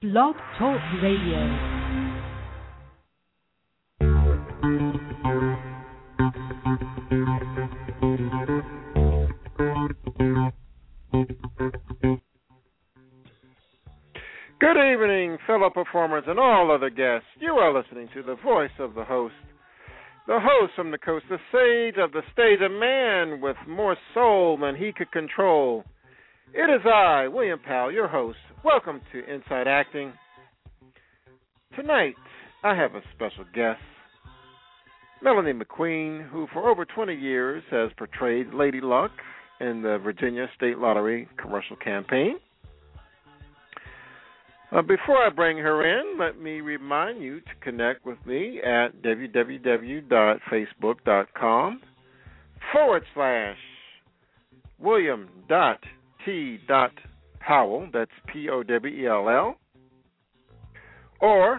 Blog Talk Radio. Good evening, fellow performers and all other guests. You are listening to the voice of the host from the coast, the sage of the stage, a man with more soul than he could control. It is I, William Powell, your host. Welcome to Inside Acting. Tonight, I have a special guest, Melanie McQueen, who for over 20 years has portrayed Lady Luck in the Virginia State Lottery commercial campaign. Before I bring her in, let me remind you to connect with me at www.facebook.com/William.T.Powell, that's Powell, or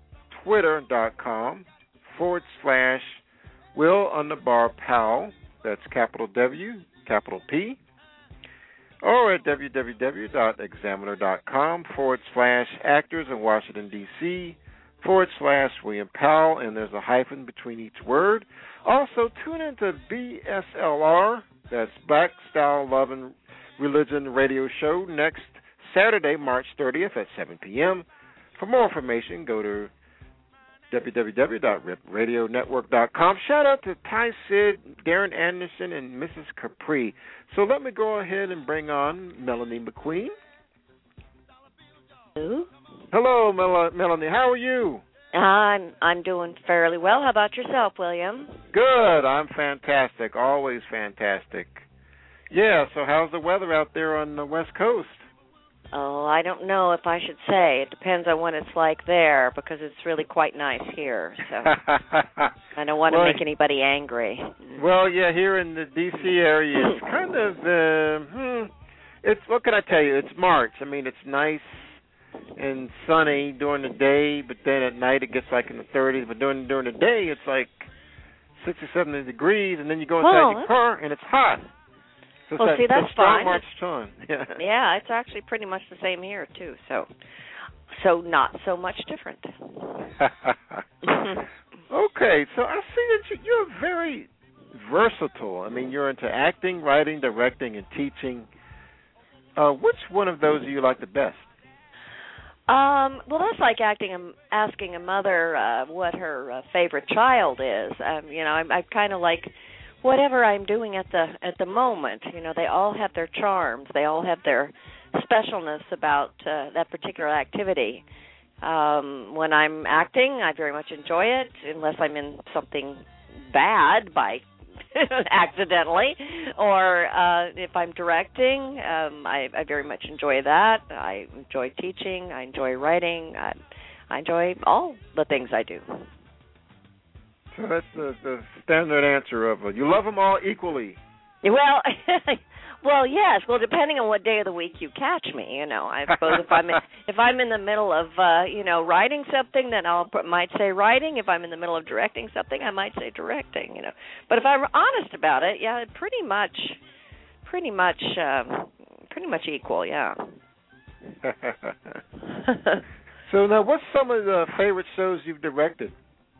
twitter.com/Will_Powell, that's capital W, capital P, or at www.examiner.com/actors in Washington, D.C. /William Powell, and there's a hyphen between each word. Also, tune into BSLR, that's Black Style Love and Religion Radio Show, next Saturday, March 30th at 7 p.m. For more information, go to www.ripradionetwork.com. Shout out to Ty Sid, Darren Anderson, and Mrs. Capri. So let me go ahead and bring on Melanie McQueen. Hello. Hello, Melanie. How are you? I'm doing fairly well. How about yourself, William? Good. I'm fantastic. Always fantastic. Yeah, so how's the weather out there on the West Coast? Oh, I don't know if I should say. It depends on what it's like there, because it's really quite nice here. So I don't want to make anybody angry. Well, yeah, here in the D.C. area, it's kind of, it's, what can I tell you? It's March. I mean, it's nice and sunny during the day, but then at night it gets like in the 30s. But during the day, it's like 60 or 70 degrees, and then you go inside your car, and it's hot. So well, see, that's fine. March sun. Yeah, it's actually pretty much the same here, too. So not so much different. Okay, so I see that you're very versatile. I mean, you're into acting, writing, directing, and teaching. Which one of those do you like the best? Well, that's like asking a mother what her favorite child is. I'm kind of like whatever I'm doing at the moment. You know, they all have their charms. They all have their specialness about that particular activity. When I'm acting, I very much enjoy it, unless I'm in something bad by accidentally, or if I'm directing, I very much enjoy that. I enjoy teaching. I enjoy writing. I enjoy all the things I do. So that's the standard answer of you love them all equally. Well, yes. Well, depending on what day of the week you catch me, I suppose if I'm in the middle of writing something, then might say writing. If I'm in the middle of directing something, I might say directing. But if I'm honest about it, yeah, pretty much equal. Yeah. So now, what's some of the favorite shows you've directed?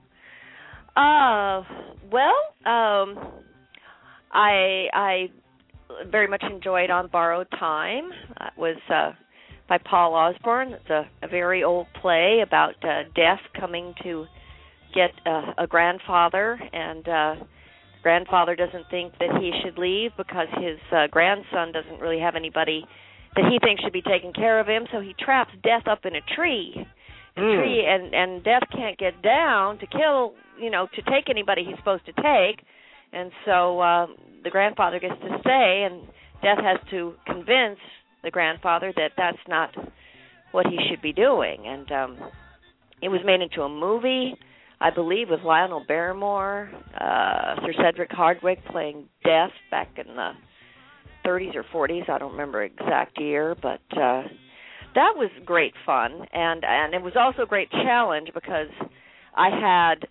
I very much enjoyed On Borrowed Time. It was by Paul Osborne. It's a very old play about death coming to get a grandfather, and grandfather doesn't think that he should leave because his grandson doesn't really have anybody that he thinks should be taking care of him, so he traps Death up in a tree. And Death can't get down to kill, to take anybody he's supposed to take, and so the grandfather gets to stay, and Death has to convince the grandfather that that's not what he should be doing. And it was made into a movie, I believe, with Lionel Barrymore, Sir Cedric Hardwicke playing Death back in the 30s or 40s. I don't remember exact year, but that was great fun, and it was also a great challenge because I had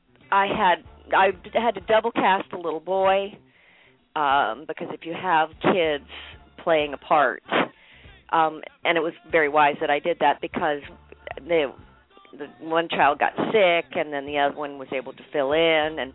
to double cast a little boy because if you have kids playing a part, and it was very wise that I did that because the one child got sick, and then the other one was able to fill in, and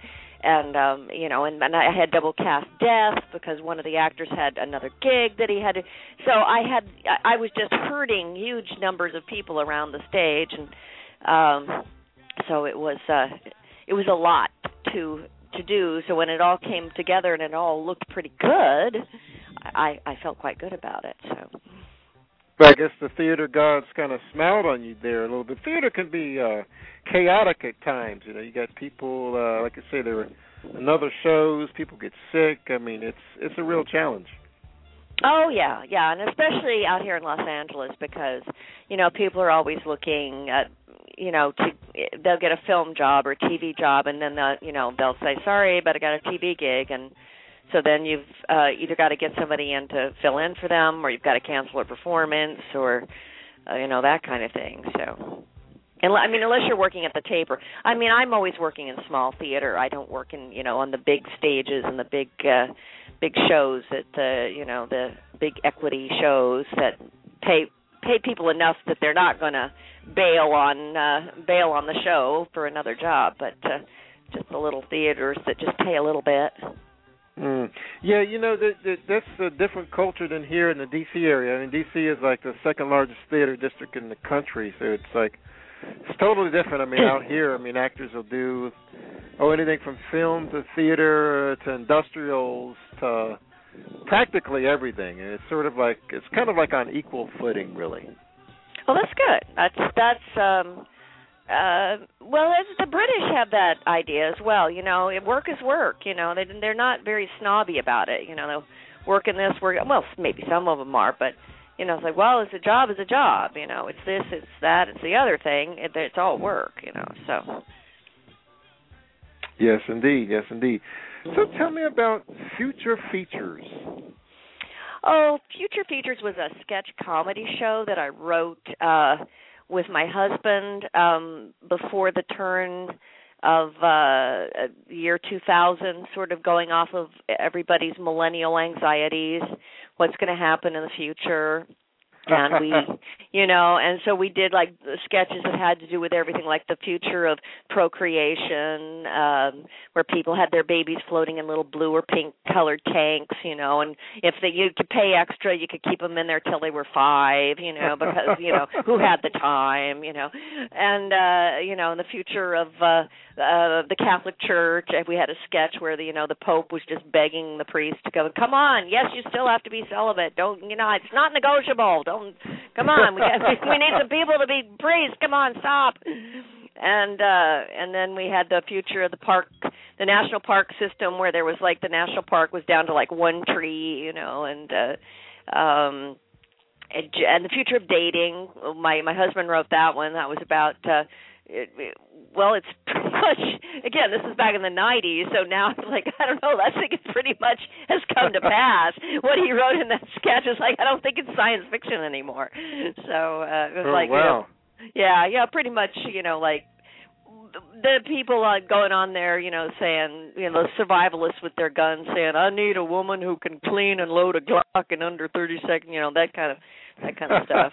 and I had double cast death because one of the actors had another gig that he had to. So I was just herding huge numbers of people around the stage, and so it was a lot to do. So when it all came together and it all looked pretty good, I felt quite good about it. So. But I guess the theater gods kind of smiled on you there a little bit. Theater can be chaotic at times. You got people, like I say, there were another shows. People get sick. I mean, it's a real challenge. Oh yeah, and especially out here in Los Angeles because people are always looking at they'll get a film job or a TV job, and then they'll say, sorry, but I got a TV gig, and so then you've either got to get somebody in to fill in for them, or you've got to cancel a performance, or that kind of thing. So, unless you're working at the Taper. I'm always working in small theater. I don't work in on the big stages and the big shows at the big equity shows that pay people enough that they're not going to bail on the show for another job, but just the little theaters that just pay a little bit. Yeah, that's a different culture than here in the D.C. area. D.C. is like the second largest theater district in the country, so it's totally different. Out here, actors will do anything from film to theater to industrials to practically everything. And it's kind of like on equal footing, really. Well, that's good. That's the British have that idea as well. Work is work. They're not very snobby about it. They'll work in this, work. Well, maybe some of them are, but it's like, well, it's a job. It's this, it's that, it's the other thing. It's all work. So. Yes, indeed. So tell me about Future Features. Oh, Future Features was a sketch comedy show that I wrote with my husband before the turn of year 2000, sort of going off of everybody's millennial anxieties, what's going to happen in the future. And we, and so we did like the sketches that had to do with everything, like the future of procreation, where people had their babies floating in little blue or pink colored tanks, and if you could pay extra, you could keep them in there till they were 5, because who had the time, and the future of the Catholic Church. We had a sketch where the Pope was just begging the priest to go, come on, yes, you still have to be celibate. Don't, it's not negotiable. Come on, we need some people to be priests. Come on, stop. And then we had the future of the park, the national park system, where there was like the national park was down to like one tree, and the future of dating. My husband wrote that one. That was about. It's pretty much, again, this is back in the 90s, so now it's like, I don't know, I think it pretty much has come to pass. What he wrote in that sketch is like, I don't think it's science fiction anymore. So it was wow. Yeah, pretty much, like the people going on there, saying, the survivalists with their guns saying, I need a woman who can clean and load a Glock in under 30 seconds, that kind of stuff.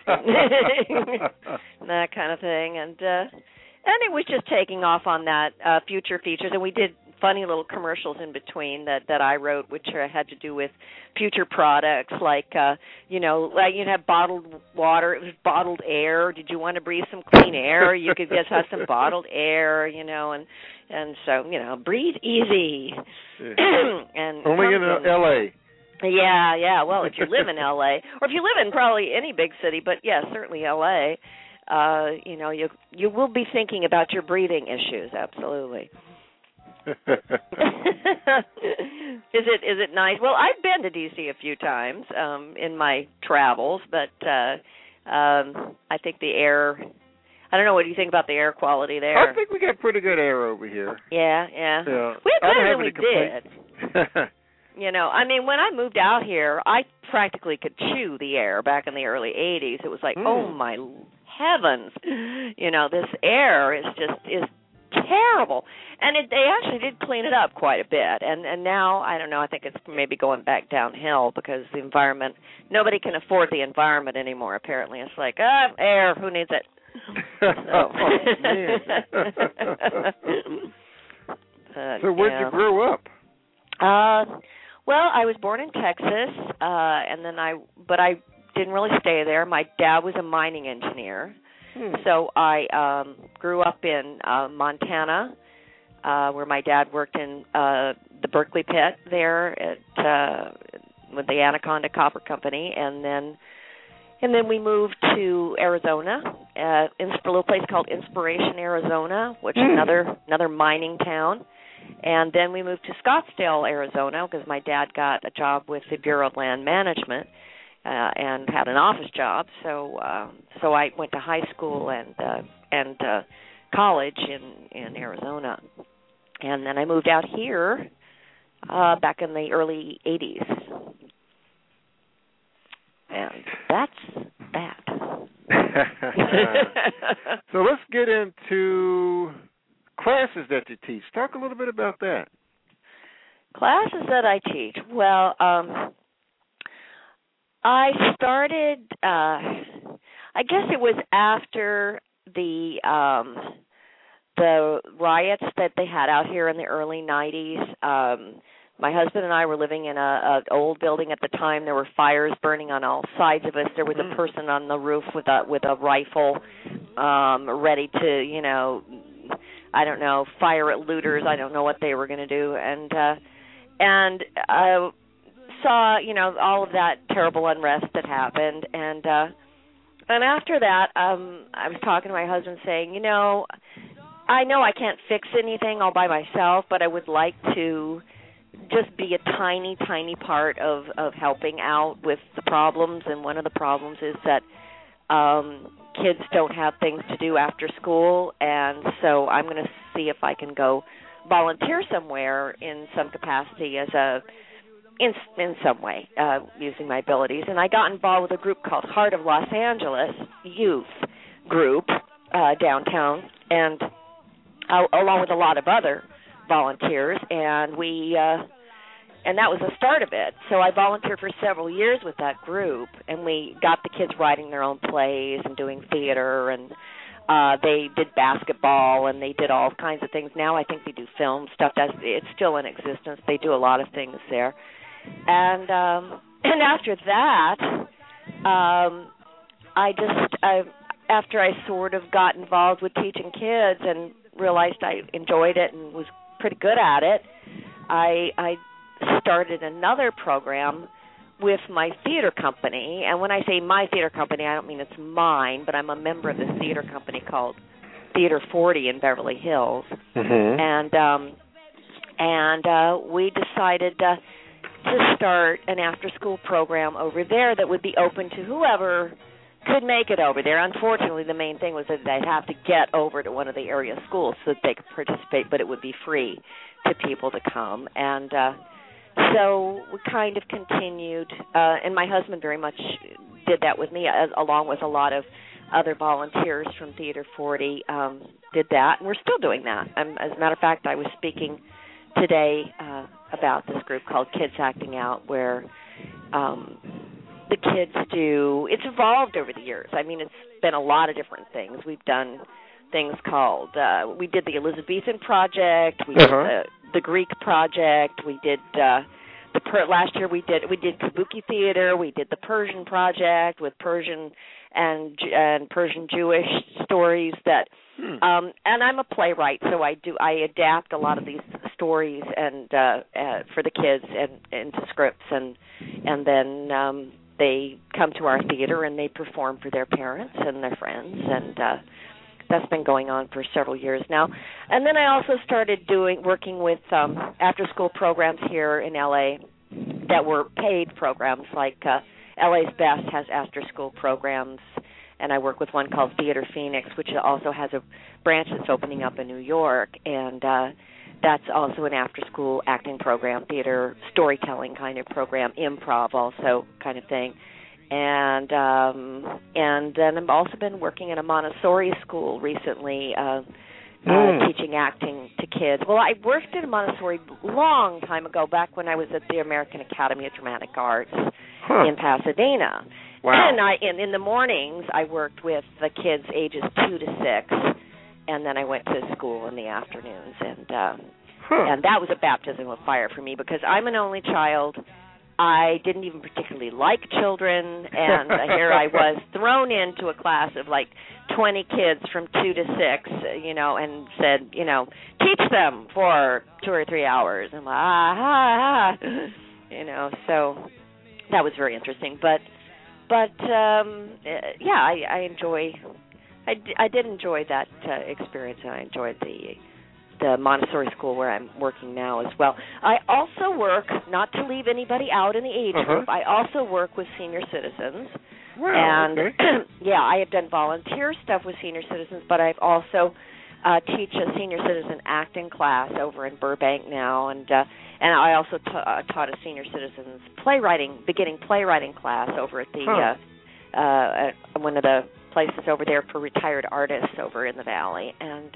That kind of thing. And it was just taking off on that Future Features, and we did funny little commercials in between that I wrote, which had to do with future products, like you'd have bottled water. It was bottled air. Did you want to breathe some clean air? You could just have some bottled air, and so breathe easy. And only in L.A. Yeah. Well, if you live in L.A., or if you live in probably any big city, but yeah, certainly L.A., you will be thinking about your breathing issues. Absolutely. Is it nice? Well, I've been to D.C. a few times in my travels, but I think the air. I don't know. What do you think about the air quality there? I think we got pretty good air over here. Yeah. We had better than we did. When I moved out here, I practically could chew the air back in the early 80s. It was like, oh, my heavens. This air is terrible. And they actually did clean it up quite a bit. And now, I don't know, I think it's maybe going back downhill because the environment, nobody can afford the environment anymore, apparently. It's like, air, who needs it? Oh, man. So where'd you grow up? Well, I was born in Texas, and then but I didn't really stay there. My dad was a mining engineer. So I grew up in Montana, where my dad worked in the Berkeley pit there with the Anaconda Copper Company, and then we moved to Arizona, a little place called Inspiration, Arizona, which is another mining town. And then we moved to Scottsdale, Arizona, because my dad got a job with the Bureau of Land Management. And had an office job, so I went to high school and college in Arizona, and then I moved out here back in the early '80s, and that's that. So let's get into classes that you teach. Talk a little bit about that. Classes that I teach. Well, I started, I guess it was after the riots that they had out here in the early 90s. My husband and I were living in an old building at the time. There were fires burning on all sides of us. There was a person on the roof with a rifle, ready to, I don't know, fire at looters. I don't know what they were going to do. And I saw, all of that terrible unrest that happened, and after that, I was talking to my husband saying, I know I can't fix anything all by myself, but I would like to just be a tiny, tiny part of helping out with the problems, and one of the problems is that kids don't have things to do after school, and so I'm going to see if I can go volunteer somewhere in some capacity as in some way, using my abilities. And I got involved with a group called Heart of Los Angeles Youth Group downtown, and along with a lot of other volunteers, and and that was the start of it. So I volunteered for several years with that group, and we got the kids writing their own plays and doing theater, and they did basketball, and they did all kinds of things. Now I think they do film stuff. It's still in existence. They do a lot of things there. And after that, after I sort of got involved with teaching kids and realized I enjoyed it and was pretty good at it, I started another program with my theater company. And when I say my theater company, I don't mean it's mine, but I'm a member of this theater company called Theater 40 in Beverly Hills. Mm-hmm. And we decided to start an after-school program over there that would be open to whoever could make it over there. Unfortunately, the main thing was that they'd have to get over to one of the area schools so that they could participate, but it would be free to people to come. And so we kind of continued, and my husband very much did that with me, along with a lot of other volunteers from Theater 40 did that, and we're still doing that. As a matter of fact, I was speaking today about this group called Kids Acting Out, where the kids it's evolved over the years. I mean, it's been a lot of different things. We've done things called, we did the Elizabethan Project, we did the Greek Project, we did last year we did Kabuki Theater, we did the Persian Project with Persian and Persian Jewish stories that and I'm a playwright, so I adapt a lot of these stories and for the kids and into scripts, and then they come to our theater and they perform for their parents and their friends, and that's been going on for several years now. And then I also started working with after-school programs here in LA that were paid programs, like LA's Best has after-school programs, and I work with one called Theater Phoenix, which also has a branch that's opening up in New York, and that's also an after-school acting program, theater storytelling kind of program, improv also kind of thing. And then I've also been working in a Montessori school recently, teaching acting to kids. Well, I worked at a Montessori long time ago, back when I was at the American Academy of Dramatic Arts in Pasadena. Wow. And in the mornings, I worked with the kids ages 2 to 6, and then I went to school in the afternoons. And that was a baptism of fire for me, because I'm an only child. I didn't even particularly like children, and here I was thrown into a class of like 20 kids from 2 to 6, and said, teach them for 2 or 3 hours. I'm like, so that was very interesting. But I did enjoy that experience, and I enjoyed the Montessori school where I'm working now as well. I also work, not to leave anybody out in the age group, I also work with senior citizens. Wow, and I have done volunteer stuff with senior citizens, but I've also teach a senior citizen acting class over in Burbank now, and I also taught a senior citizens beginning playwriting class over at the one of the places over there for retired artists over in the Valley, and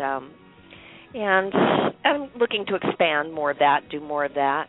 I'm looking to expand more of that, do more of that.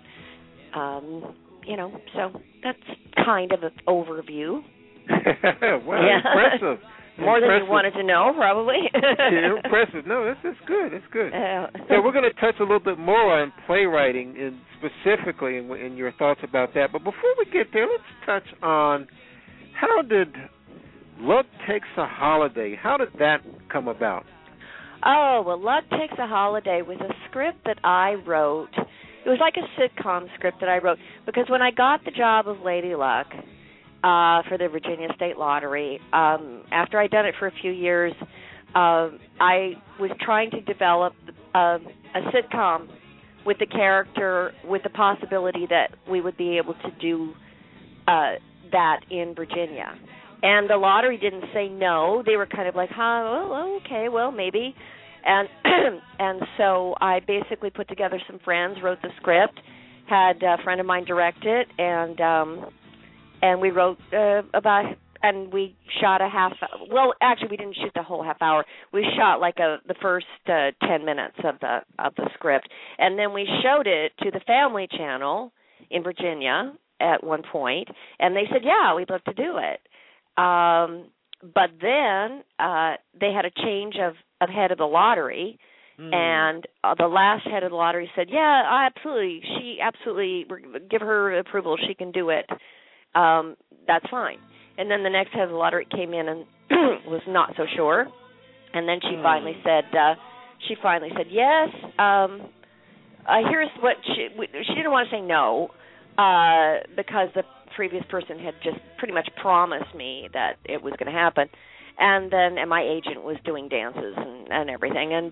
So that's kind of an overview. Impressive. More than you wanted to know, probably. Impressive. No, that's good. That's good. So we're going to touch a little bit more on playwriting, and specifically in your thoughts about that. But before we get there, let's touch on how did Luck Takes a Holiday, how did that come about? Oh, well, Luck Takes a Holiday was a script that I wrote. It was like a sitcom script that I wrote, because when I got the job of Lady Luck for the Virginia State Lottery, after I'd done it for a few years, I was trying to develop a sitcom with the character, with the possibility that we would be able to do that in Virginia. And the lottery didn't say no. They were kind of like, well, okay, well, maybe. And so I basically put together some friends, wrote the script, had a friend of mine direct it, and we wrote and we shot a half. Well, actually, we didn't shoot the whole half hour. We shot like the first 10 minutes of the script, and then we showed it to the Family Channel in Virginia at one point, and they said, yeah, we'd love to do it. But then they had a change of head of the lottery, and the last head of the lottery said, yeah, she absolutely, give her approval, she can do it. That's fine. And then the next head of the lottery came in and was not so sure, and then she finally said, yes. Here's what she didn't want to say no, because the previous person had just pretty much promised me that it was going to happen, and my agent was doing dances and everything, and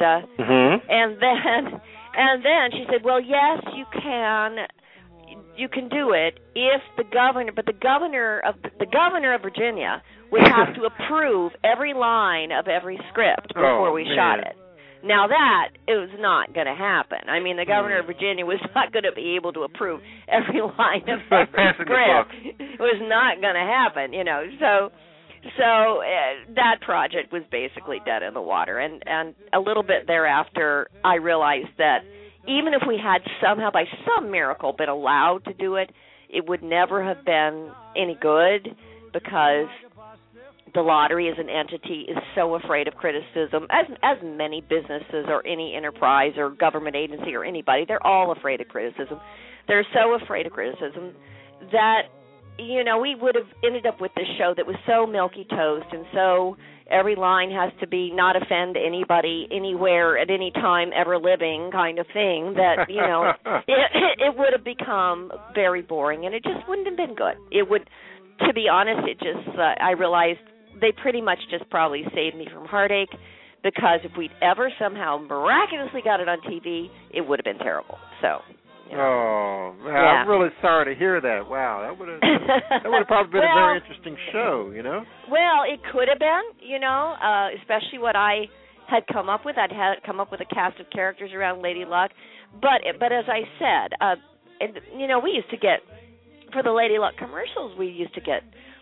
then she said, well, yes, you can do it if the governor of Virginia would have to approve every line of every script before we shot it. Now that was not going to happen. I mean, the governor of Virginia was not going to be able to approve every line of every script. It was not going to happen, So that project was basically dead in the water. And a little bit thereafter, I realized that even if we had somehow, by some miracle, been allowed to do it, it would never have been any good, because the lottery as an entity is so afraid of criticism, as many businesses or any enterprise or government agency or anybody, they're all afraid of criticism. They're so afraid of criticism that, we would have ended up with this show that was so milky toast, and so every line has to be not offend anybody anywhere at any time ever living kind of thing, that, it would have become very boring, and it just wouldn't have been good. It would, to be honest, I realized they pretty much just probably saved me from heartache, because if we'd ever somehow miraculously got it on TV, it would have been terrible. So. Oh, man, yeah. I'm really sorry to hear that. Wow, that would have probably been a very interesting show, Well, it could have been, especially what I had come up with. I'd had come up with a cast of characters around Lady Luck, but as I said, we used to get, for the Lady Luck commercials, we used to get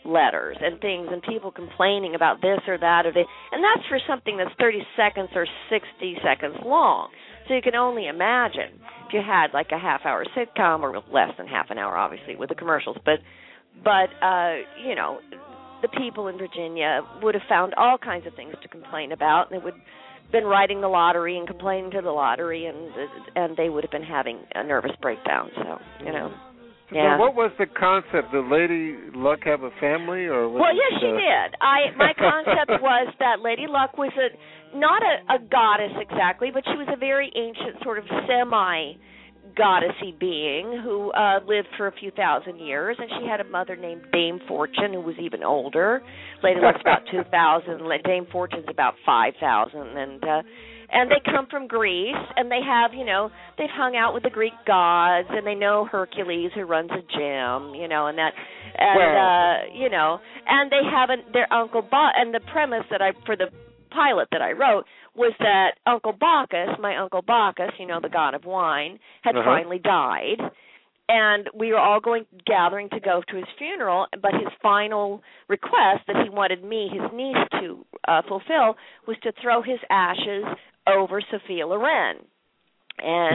letters and things, and people complaining about this or that, and that's for something that's 30 seconds or 60 seconds long. So you can only imagine if you had like a half-hour sitcom, or less than half an hour, obviously, with the commercials. But you know, the people in Virginia would have found all kinds of things to complain about, and they would have been writing the lottery and complaining to the lottery, and they would have been having a nervous breakdown. So, you know. Yeah. So what was the concept? Did Lady Luck have a family, or was yes, she did. My concept was that Lady Luck was not a goddess exactly, but she was a very ancient sort of semi-goddessy being who lived for a few thousand years, and she had a mother named Dame Fortune, who was even older. Lady Luck's about 2,000. Dame Fortune's about 5,000, and they come from Greece, and they have, you know, they've hung out with the Greek gods, and they know Hercules, who runs a gym, you know, and that, and you know, and they have their Uncle and the premise for the pilot that I wrote was that Uncle Bacchus, my Uncle Bacchus, you know, the god of wine, had finally died, and we were all gathering to go to his funeral, but his final request that he wanted me, his niece, to fulfill was to throw his ashes over Sophia Loren, and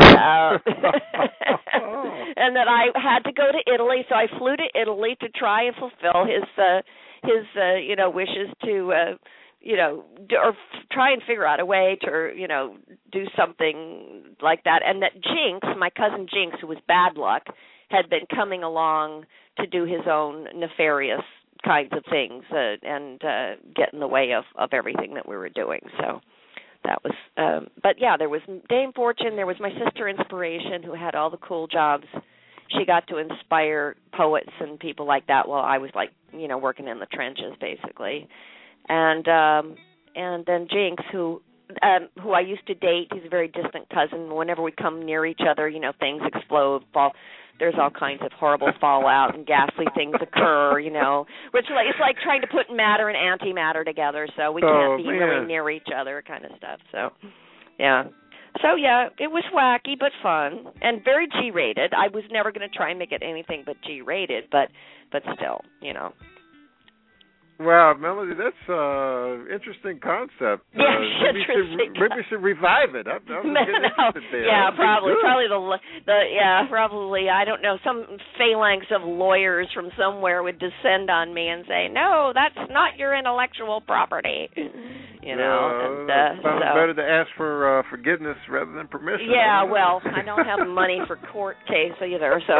and that I had to go to Italy, so I flew to Italy to try and fulfill his you know, wishes to you know, or try and figure out a way to, you know, do something like that, and that Jinx, my cousin Jinx, who was bad luck, had been coming along to do his own nefarious kinds of things and get in the way of everything that we were doing. So that was, but yeah, there was Dame Fortune, there was my sister Inspiration, who had all the cool jobs. She got to inspire poets and people like that while I was, like, you know, working in the trenches, basically. And then Jinx, who I used to date. He's a very distant cousin. Whenever we come near each other, you know, things explode, there's all kinds of horrible fallout and ghastly things occur, you know. Which, like, it's like trying to put matter and antimatter together, so we can't be really near each other, kind of stuff. So, yeah. So, yeah, it was wacky but fun and very G-rated. I was never going to try and make it anything but G-rated, but still, you know. Wow, Melody, that's interesting concept. Yeah, maybe we should revive it. I was getting interested there. Yeah, probably probably. I don't know. Some phalanx of lawyers from somewhere would descend on me and say, "No, that's not your intellectual property." You know, and, so better to ask for forgiveness rather than permission. Yeah, well, I don't have money for court case either, so.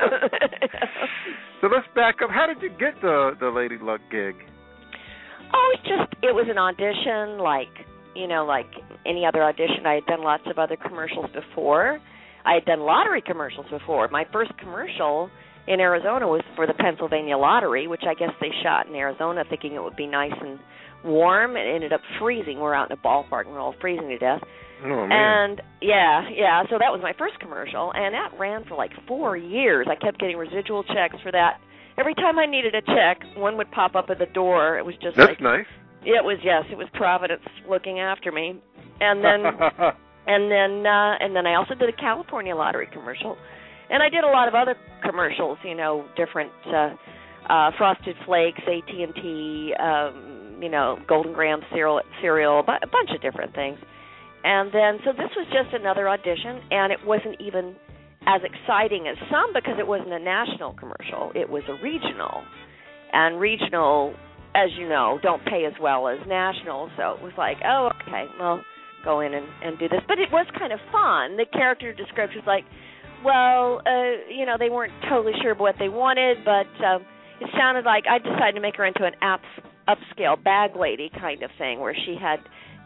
So let's back up. How did you get the Lady Luck gig? Oh, it was an audition, like any other audition. I had done lots of other commercials before. I had done lottery commercials before. My first commercial in Arizona was for the Pennsylvania Lottery, which I guess they shot in Arizona thinking it would be nice and warm. It ended up freezing. We're out in a ballpark and we're all freezing to death. Oh, man. And, yeah, so that was my first commercial, and that ran for like 4 years. I kept getting residual checks for that. Every time I needed a check, one would pop up at the door. It was just That's nice. It was Providence looking after me. And then and then I also did a California Lottery commercial. And I did a lot of other commercials, you know, different Frosted Flakes, AT&T, you know, Golden Graham cereal, a bunch of different things. And then, so this was just another audition, and it wasn't even as exciting as some because it wasn't a national commercial. It was a regional. And regional, as you know, don't pay as well as national, so it was like, oh, okay, well, go in and do this. But it was kind of fun. The character description was like, well, you know, they weren't totally sure what they wanted, but it sounded like I decided to make her into an upscale bag lady kind of thing where she had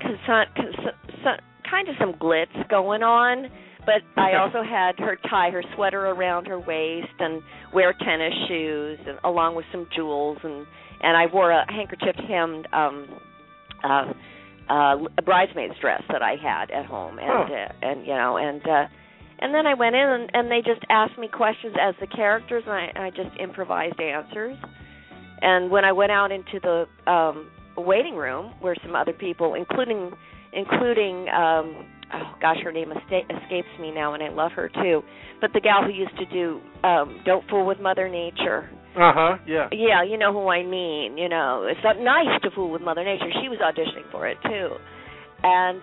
kind of some glitz going on, but I also had her tie her sweater around her waist and wear tennis shoes and, along with some jewels, and I wore a handkerchief-hemmed a bridesmaid's dress that I had at home, and you know, and then I went in and they just asked me questions as the characters, and I just improvised answers. And when I went out into the waiting room where some other people, including oh gosh, her name escapes me now, and I love her too, but the gal who used to do Don't Fool with Mother Nature, Yeah. Yeah, you know who I mean. You know, it's not nice to fool with Mother Nature. She was auditioning for it too, and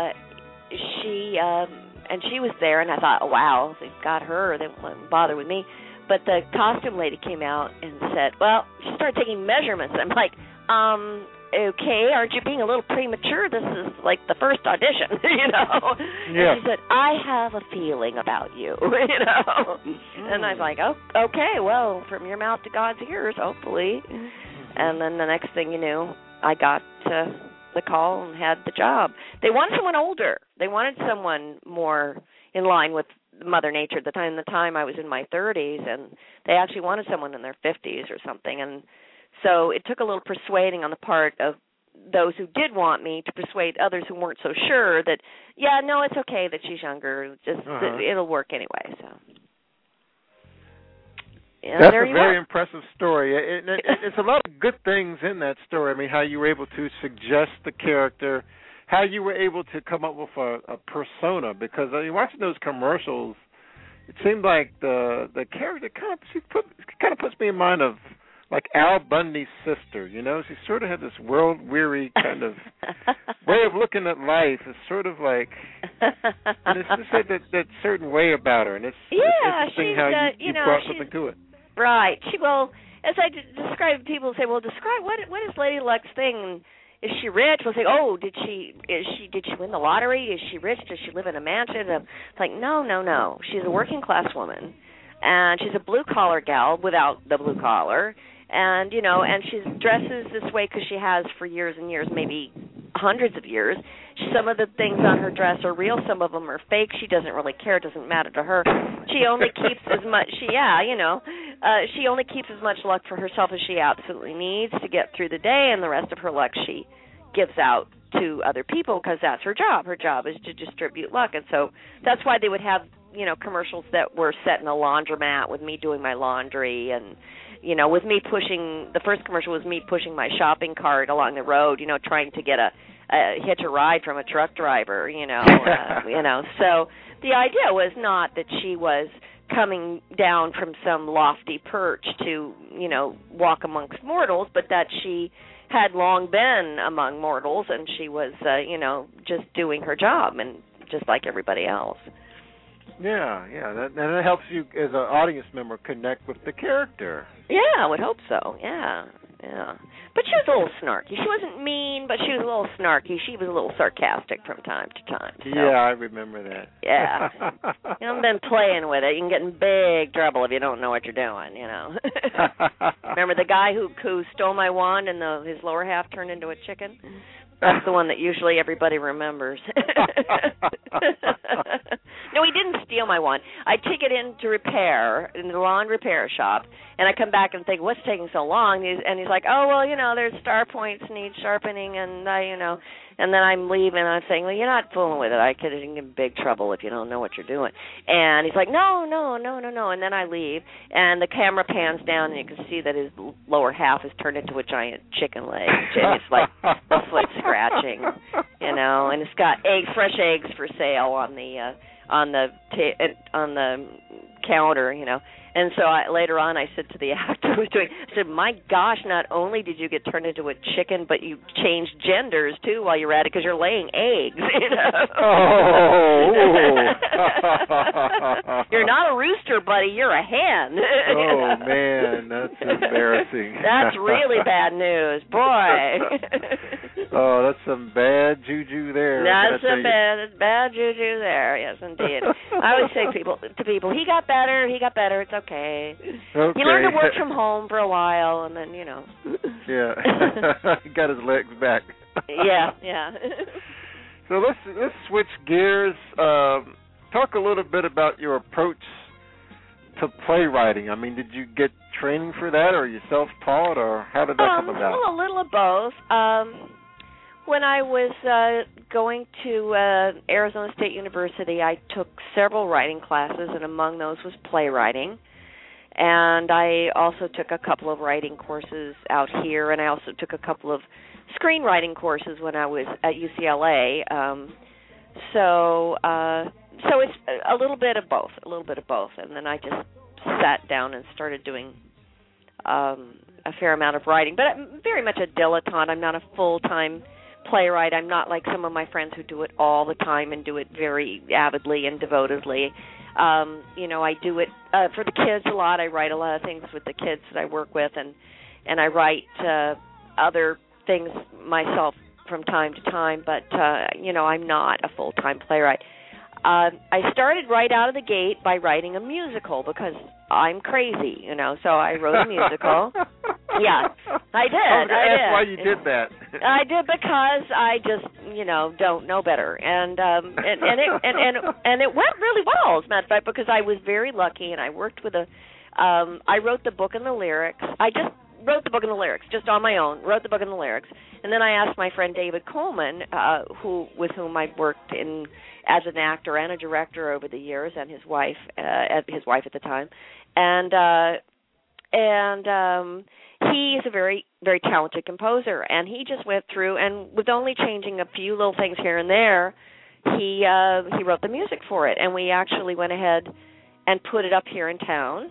she was there, and I thought, oh, wow, if they've got her, they won't bother with me. But the costume lady came out and said, well, she started taking measurements. I'm like, okay, aren't you being a little premature? This is like the first audition, you know. Yeah. And she said, I have a feeling about you, you know. And I was like, oh, okay, well, from your mouth to God's ears, hopefully. And then the next thing you knew, I got the call and had the job. They wanted someone older. They wanted someone more in line with Mother Nature at the time. The time I was in my 30s, and they actually wanted someone in their 50s or something. And so it took a little persuading on the part of those who did want me to persuade others who weren't so sure that, yeah, no, it's okay that she's younger. Just it'll work anyway. So. Yeah, that's a very impressive story. It's a lot of good things in that story. I mean, how you were able to suggest the character, how you were able to come up with a persona. Because I mean, watching those commercials, it seemed like the character kind of puts me in mind of like Al Bundy's sister. You know, she sort of had this world-weary kind of way of looking at life. It's sort of like, and it's just like that certain way about her, and it's interesting how you brought something to it. Right. Well, as I describe, people say, "Well, describe what is Lady Luck's thing? Is she rich?" We'll say, "Oh, did she win the lottery? Is she rich? Does she live in a mansion?" It's like, no. She's a working class woman, and she's a blue collar gal without the blue collar, and you know, and she dresses this way because she has for years and years, maybe hundreds of years. Some of the things on her dress are real, some of them are fake. She doesn't really care. It doesn't matter to her. She only keeps as much. She only keeps as much luck for herself as she absolutely needs to get through the day, and the rest of her luck she gives out to other people because that's her job. Her job is to distribute luck, and so that's why they would have, you know, commercials that were set in a laundromat with me doing my laundry, and you know, with me pushing. The first commercial was me pushing my shopping cart along the road, you know, trying to get a hitch a ride from a truck driver, you know. So the idea was not that she was coming down from some lofty perch to, you know, walk amongst mortals, but that she had long been among mortals, and she was, you know, just doing her job, and just like everybody else. Yeah, and it helps you as an audience member connect with the character. Yeah, I would hope so. Yeah. But she was a little snarky. She wasn't mean, but she was a little snarky. She was a little sarcastic from time to time. So. Yeah, I remember that. Yeah. You haven't been playing with it. You can get in big trouble if you don't know what you're doing, you know. Remember the guy who stole my wand and his lower half turned into a chicken? That's the one that usually everybody remembers. No, he didn't steal my wand. I take it in to repair in the lawn repair shop, and I come back and think, what's taking so long? And he's like, oh, well, you know, there's star points need sharpening, and you know, and then I'm leaving, and I'm saying, well, you're not fooling with it. I could get in big trouble if you don't know what you're doing. And he's like, no. And then I leave, and the camera pans down, and you can see that his lower half is turned into a giant chicken leg. And it's like the foot scratching, you know, and it's got fresh eggs for sale on the counter, you know. And so later on I said to the actor who was doing, I said, my gosh, not only did you get turned into a chicken, but you changed genders, too, while you were at it, because you're laying eggs, you know. Oh. You're not a rooster, buddy. You're a hen. Oh, man, that's embarrassing. That's really bad news. Boy. Oh, that's some bad juju there. That's bad juju there. Yes, indeed. I always say to people, he got better. It's okay. He learned to work from home for a while, and then, you know. Yeah. He got his legs back. Yeah. So let's switch gears. Talk a little bit about your approach to playwriting. I mean, did you get training for that, or are you self-taught, or how did that come about? Well, a little of both. When I was going to Arizona State University, I took several writing classes, and among those was playwriting. And I also took a couple of writing courses out here, and I also took a couple of screenwriting courses when I was at UCLA. So it's a little bit of both. And then I just sat down and started doing a fair amount of writing, but I'm very much a dilettante. I'm not a full-time playwright. I'm not like some of my friends who do it all the time and do it very avidly and devotedly. I do it for the kids a lot. I write a lot of things with the kids that I work with, and I write other things myself from time to time, but I'm not a full-time playwright. I started right out of the gate by writing a musical because I'm crazy, so I wrote a musical. Yeah, I did. That's why you did that. I did because I just, don't know better, and it went really well, as a matter of fact, because I was very lucky, and I worked with I wrote the book and the lyrics. I just wrote the book and the lyrics, just on my own. Wrote the book and the lyrics, and then I asked my friend David Coleman, with whom I've worked as an actor and a director over the years, and his wife at the time, and he is a very, very talented composer, and he just went through, and with only changing a few little things here and there, he wrote the music for it, and we actually went ahead and put it up here in town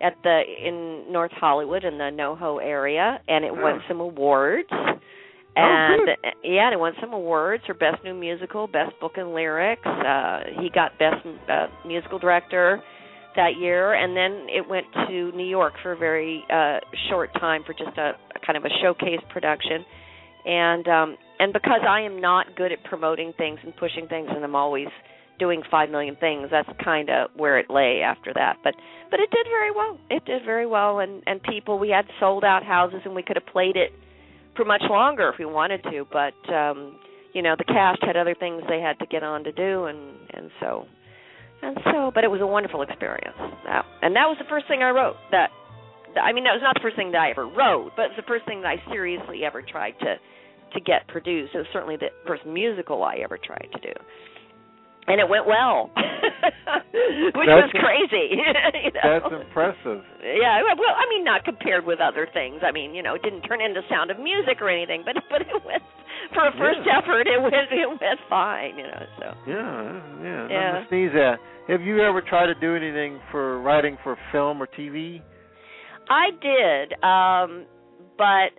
in North Hollywood in the NoHo area, and it won some awards. And it won some awards for Best New Musical, Best Book and Lyrics. He got Best Musical Director that year, and then it went to New York for a very short time for just a kind of a showcase production. And because I am not good at promoting things and pushing things, and I'm always doing 5 million things, that's kind of where it lay after that. But it did very well. It did very well, and we had sold out houses, and we could have played it for much longer if we wanted to, but the cast had other things they had to get on to do, and so but it was a wonderful experience. And that was the first thing I wrote. That was not the first thing that I ever wrote, but it was the first thing that I seriously ever tried to get produced. It was certainly the first musical I ever tried to do. And it went well, which was crazy. That's impressive. Yeah, well, not compared with other things. It didn't turn into Sound of Music or anything, but it went, for a first effort, it went fine, so. Yeah. Nothing to sneeze at. Have you ever tried to do anything for writing for film or TV? I did, but...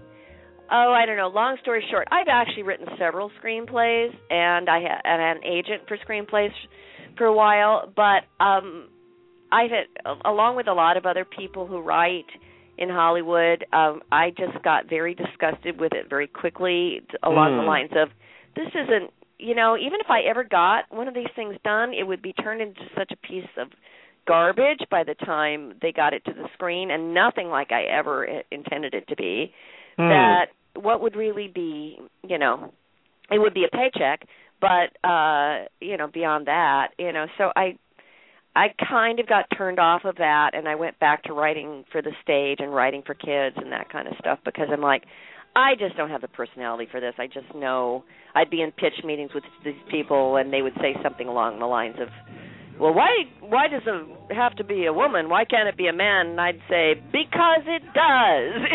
I don't know. Long story short, I've actually written several screenplays, and I had an agent for screenplays for a while. But I've had, along with a lot of other people who write in Hollywood, I just got very disgusted with it very quickly, along the lines of, this isn't, even if I ever got one of these things done, it would be turned into such a piece of garbage by the time they got it to the screen, and nothing like I ever intended it to be. That what would really be, it would be a paycheck, but, beyond that, so I kind of got turned off of that, and I went back to writing for the stage and writing for kids and that kind of stuff, because I'm like, I just don't have the personality for this. I just know I'd be in pitch meetings with these people, and they would say something along the lines of, well, why does it have to be a woman? Why can't it be a man? And I'd say, because it does,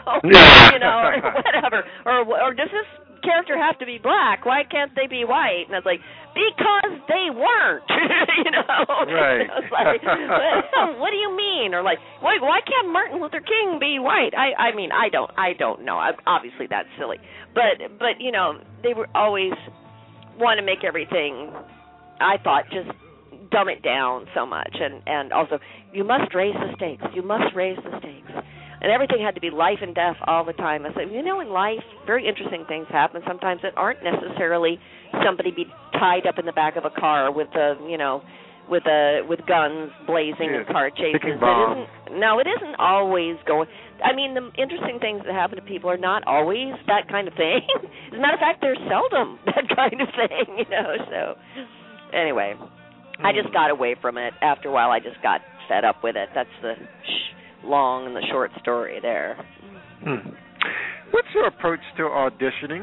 or whatever. Or does this character have to be black? Why can't they be white? And I was like, because they weren't, Right. And I was like, what do you mean? Or like, why can't Martin Luther King be white? I don't know. Obviously, that's silly. But they were always want to make everything, I thought, just dumb it down so much, and also you must raise the stakes. And everything had to be life and death all the time. I said, in life, very interesting things happen sometimes that aren't necessarily somebody be tied up in the back of a car with with guns blazing and car chases. It isn't always going. The interesting things that happen to people are not always that kind of thing. As a matter of fact, they're seldom that kind of thing. So anyway. I just got away from it. After a while, I just got fed up with it. That's the long and the short story there. What's your approach to auditioning?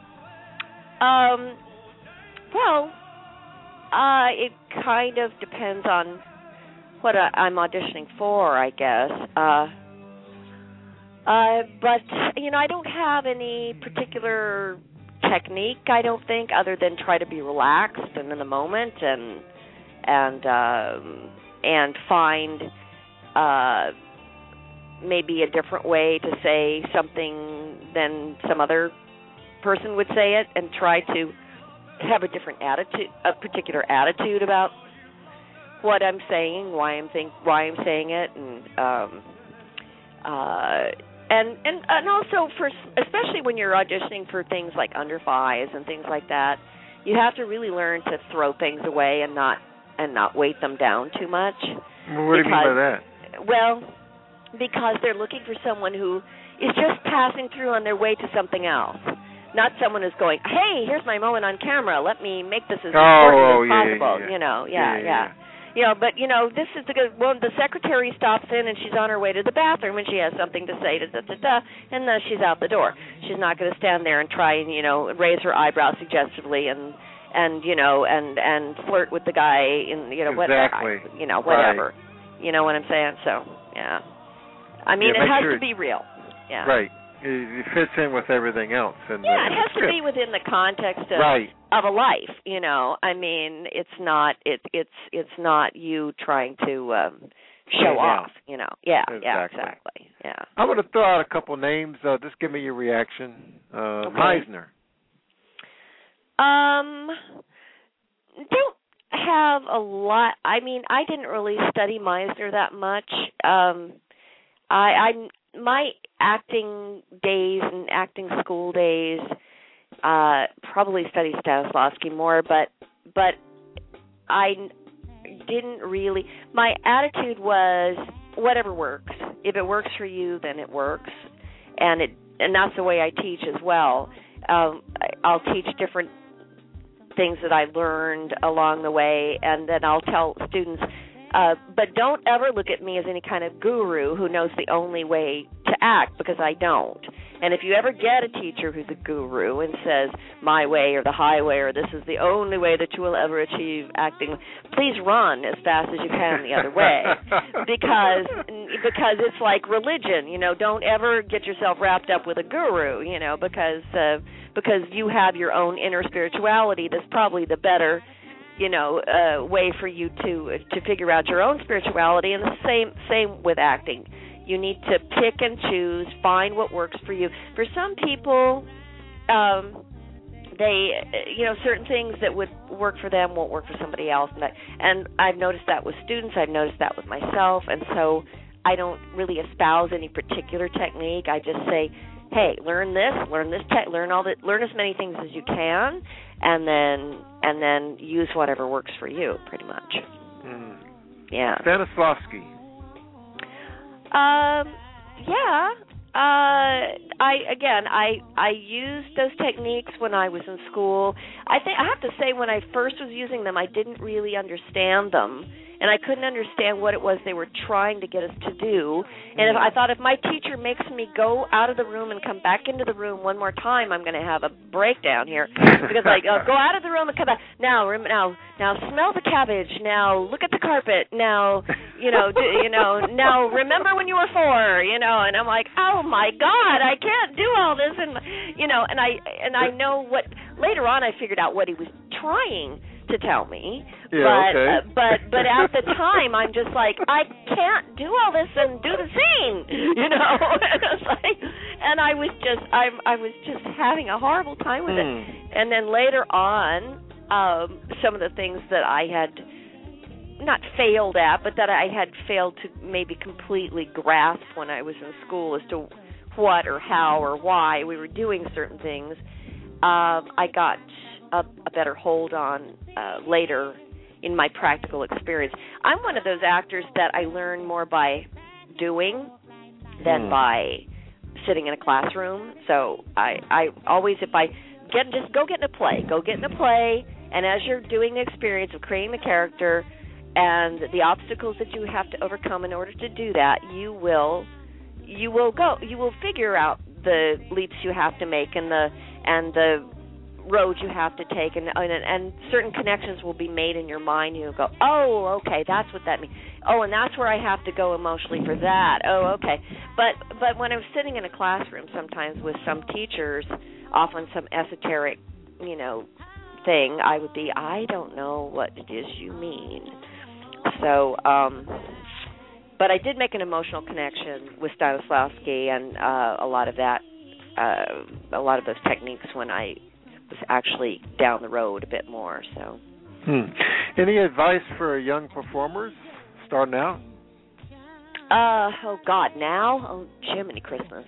It kind of depends on what I'm auditioning for, I guess. But, I don't have any particular technique, I don't think, other than try to be relaxed and in the moment and find maybe a different way to say something than some other person would say it, and try to have a different attitude, a particular attitude about what I'm saying, why I'm saying it, and also for, especially when you're auditioning for things like Under Fives and things like that, you have to really learn to throw things away and not weight them down too much. Well, what do you mean by that? Well, because they're looking for someone who is just passing through on their way to something else. Not someone who's going, hey, here's my moment on camera. Let me make this as important as possible. Yeah. You know, but, you know, this is the secretary stops in and she's on her way to the bathroom and she has something to say, and then she's out the door. She's not going to stand there and try and, you know, raise her eyebrows suggestively and you know, and flirt with the guy in, you know, exactly. whatever. Right. You know what I'm saying? So, yeah. I mean, it has to be real. Yeah. Right. It fits in with everything else. And, yeah, it has to be within the context of a life. You know, I mean, it's not you trying to show off. You know, exactly. Yeah. I'm going to throw out a couple names. Just give me your reaction. Okay. Meisner. Don't have a lot. I mean, I didn't really study Meisner that much. My acting days and acting school days probably studied Stanislavski more, but I didn't really. My attitude was whatever works. If it works for you, then it works, and that's the way I teach as well. I'll teach different things that I learned along the way, and then I'll tell students, but don't ever look at me as any kind of guru who knows the only way to act, because I don't. And if you ever get a teacher who's a guru and says, my way or the highway or this is the only way that you will ever achieve acting, please run as fast as you can the other way. because it's like religion, you know, don't ever get yourself wrapped up with a guru, you know, because you have your own inner spirituality that's probably the better, you know, way for you to figure out your own spirituality. And the same with acting. You need to pick and choose, find what works for you. For some people, they, you know, certain things that would work for them won't work for somebody else. And I've noticed that with students. I've noticed that with myself. And so I don't really espouse any particular technique. I just say, hey, learn as many things as you can, and then use whatever works for you, pretty much. Mm. Yeah. Stanislavski. Yeah. I used those techniques when I was in school. I have to say, when I first was using them, I didn't really understand them, and I couldn't understand what it was they were trying to get us to do. And I thought, if my teacher makes me go out of the room and come back into the room one more time, I'm going to have a breakdown here. Because go out of the room and come back. Now smell the cabbage. Now look at the carpet. Now, now remember when you were 4. You know, and I'm like, oh my God, I can't do all this. And I know what. Later on, I figured out what he was trying to tell me, but at the time I'm just like, I can't do all this and do the scene, you know. And I was just having a horrible time with it. And then later on, some of the things that I had not failed at, but that I had failed to maybe completely grasp when I was in school as to what or how or why we were doing certain things, I got a better hold on later in my practical experience. I'm one of those actors that I learn more by doing than by sitting in a classroom. So I always, if I just go get in a play, and as you're doing the experience of creating the character and the obstacles that you have to overcome in order to do that, you will figure out the leaps you have to make and the road you have to take, and certain connections will be made in your mind. You'll go, oh, okay, that's what that means. Oh, and that's where I have to go emotionally for that. Oh, okay. But when I was sitting in a classroom sometimes with some teachers, often some esoteric, you know, thing, I would be, I don't know what it is you mean. So, but I did make an emotional connection with Stanislavski and a lot of those techniques when I was actually down the road a bit more. So, Any advice for young performers starting out? Oh God, now? Oh, Jiminy Christmas.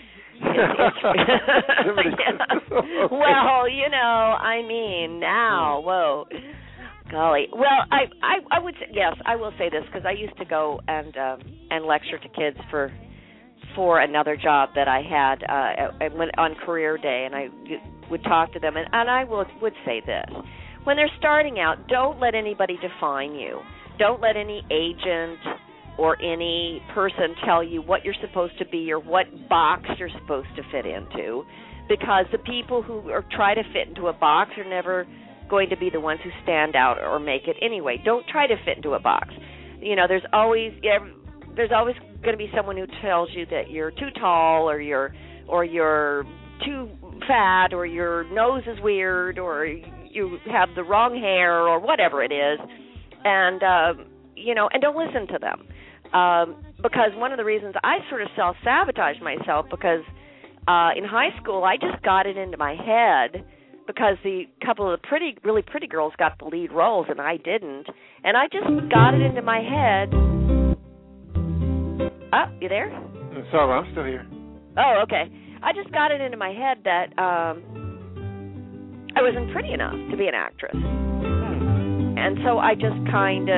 Well, I mean, now, whoa, golly. Well, I would say, yes, I will say this, because I used to go and lecture to kids for another job that I had on career day, and I would talk to them, and I would say this: when they're starting out, don't let anybody define you. Don't let any agent or any person tell you what you're supposed to be or what box you're supposed to fit into, because the people who try to fit into a box are never going to be the ones who stand out or make it anyway. Don't try to fit into a box. There's always going to be someone who tells you that you're too tall, or you're too fat, or your nose is weird, or you have the wrong hair, or whatever it is, and and don't listen to them. Because one of the reasons I sort of self-sabotaged myself, because in high school I just got it into my head, because the couple of the really pretty girls got the lead roles and I didn't, and I just got it into my head. Oh, you there? Sorry, I'm still here. Oh, okay. I just got it into my head that I wasn't pretty enough to be an actress. And so I just kind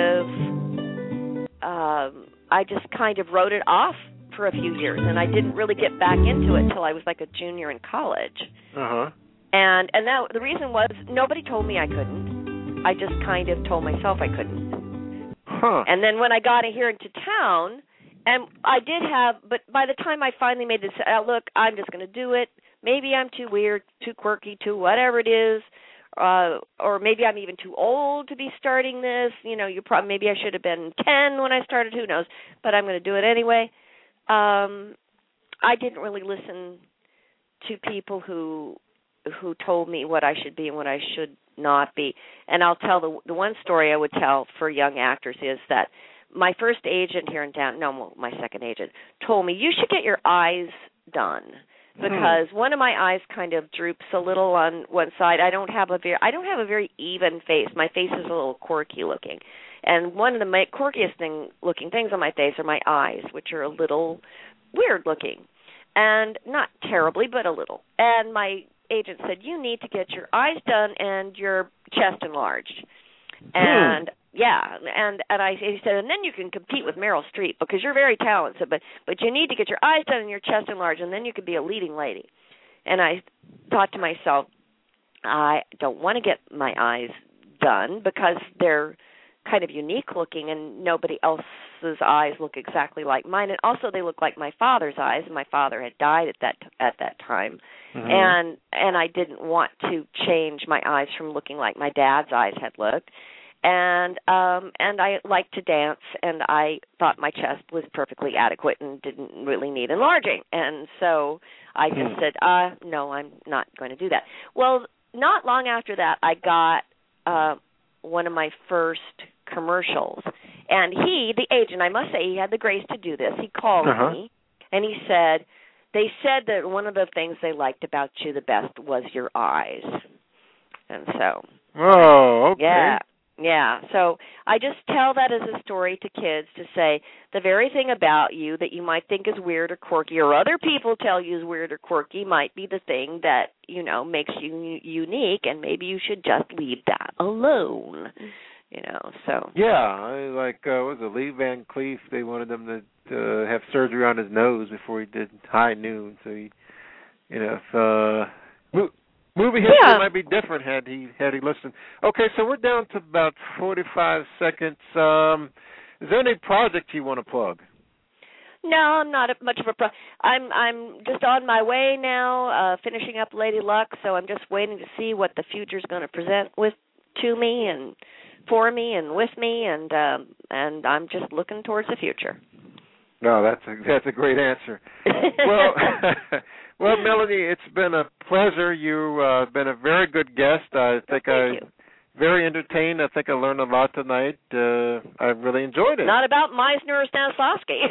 of wrote it off for a few years, and I didn't really get back into it until I was like a junior in college. And that the reason was nobody told me I couldn't. I just kind of told myself I couldn't. And then when I got here into town, and I did have, but by the time I finally made this, look, I'm just going to do it. Maybe I'm too weird, too quirky, too whatever it is. Or maybe I'm even too old to be starting this. Maybe I should have been 10 when I started. Who knows? But I'm going to do it anyway. I didn't really listen to people who told me what I should be and what I should not be. And I'll tell the one story I would tell for young actors is that my first agent here in town, my second agent, told me, you should get your eyes done, because one of my eyes kind of droops a little on one side. I don't have a very even face. My face is a little quirky looking, and one of the quirkiest looking things on my face are my eyes, which are a little weird looking, and not terribly, but a little. And my agent said, you need to get your eyes done and your chest enlarged. And he said, and then you can compete with Meryl Streep, because you're very talented, but you need to get your eyes done and your chest enlarged, and then you can be a leading lady. And I thought to myself, I don't want to get my eyes done, because they're kind of unique looking, and nobody else's eyes look exactly like mine. And also, they look like my father's eyes, and my father had died at that time. And I didn't want to change my eyes from looking like my dad's eyes had looked. And I like to dance, and I thought my chest was perfectly adequate and didn't really need enlarging. And so I just said, no, I'm not going to do that. Well, not long after that, I got one of my first commercials. And the agent, I must say, he had the grace to do this. He called me, and he said, they said that one of the things they liked about you the best was your eyes. And so. Oh, okay. Yeah, so I just tell that as a story to kids, to say the very thing about you that you might think is weird or quirky, or other people tell you is weird or quirky, might be the thing that, makes you unique, and maybe you should just leave that alone, so. Yeah, like, was it Lee Van Cleef? They wanted him to have surgery on his nose before he did High Noon, so he, movie history might be different had he listened. Okay, so we're down to about 45 seconds. Is there any project you want to plug? No, I'm not much of a I'm just on my way now, finishing up Lady Luck, so I'm just waiting to see what the future's going to present to me and for me and with me, and I'm just looking towards the future. No, that's a great answer. Well, Melanie, it's been a pleasure. You've been a very good guest. I think I very entertained. I think I learned a lot tonight. I really enjoyed it. Not about Meisner or Stanislavski.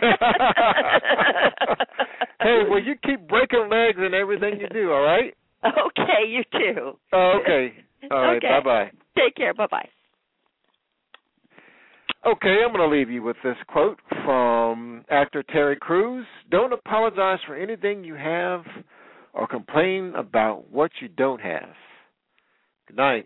Hey, well, you keep breaking legs and everything you do, all right? Okay, you too. Oh, okay. All right, okay. bye-bye. Take care, bye-bye. Okay, I'm going to leave you with this quote from actor Terry Crews. Don't apologize for anything you have or complain about what you don't have. Good night.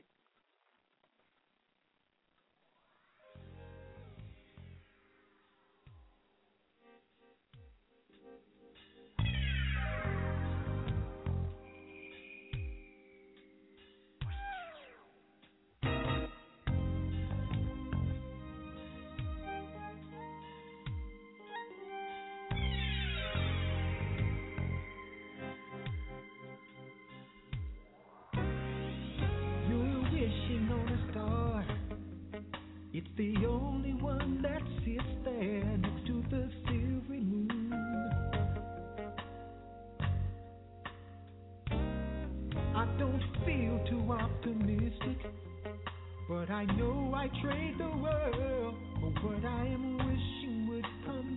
It's the only one that sits there next to the silvery moon. I don't feel too optimistic, but I know I trade the world for what I am wishing would come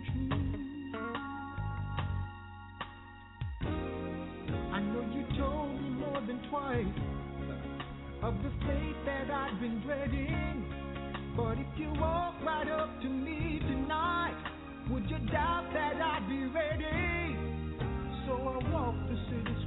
true. I know you told me more than twice of the fate that I've been dreading. But if you walk right up to me tonight, would you doubt that I'd be ready? So I walk the city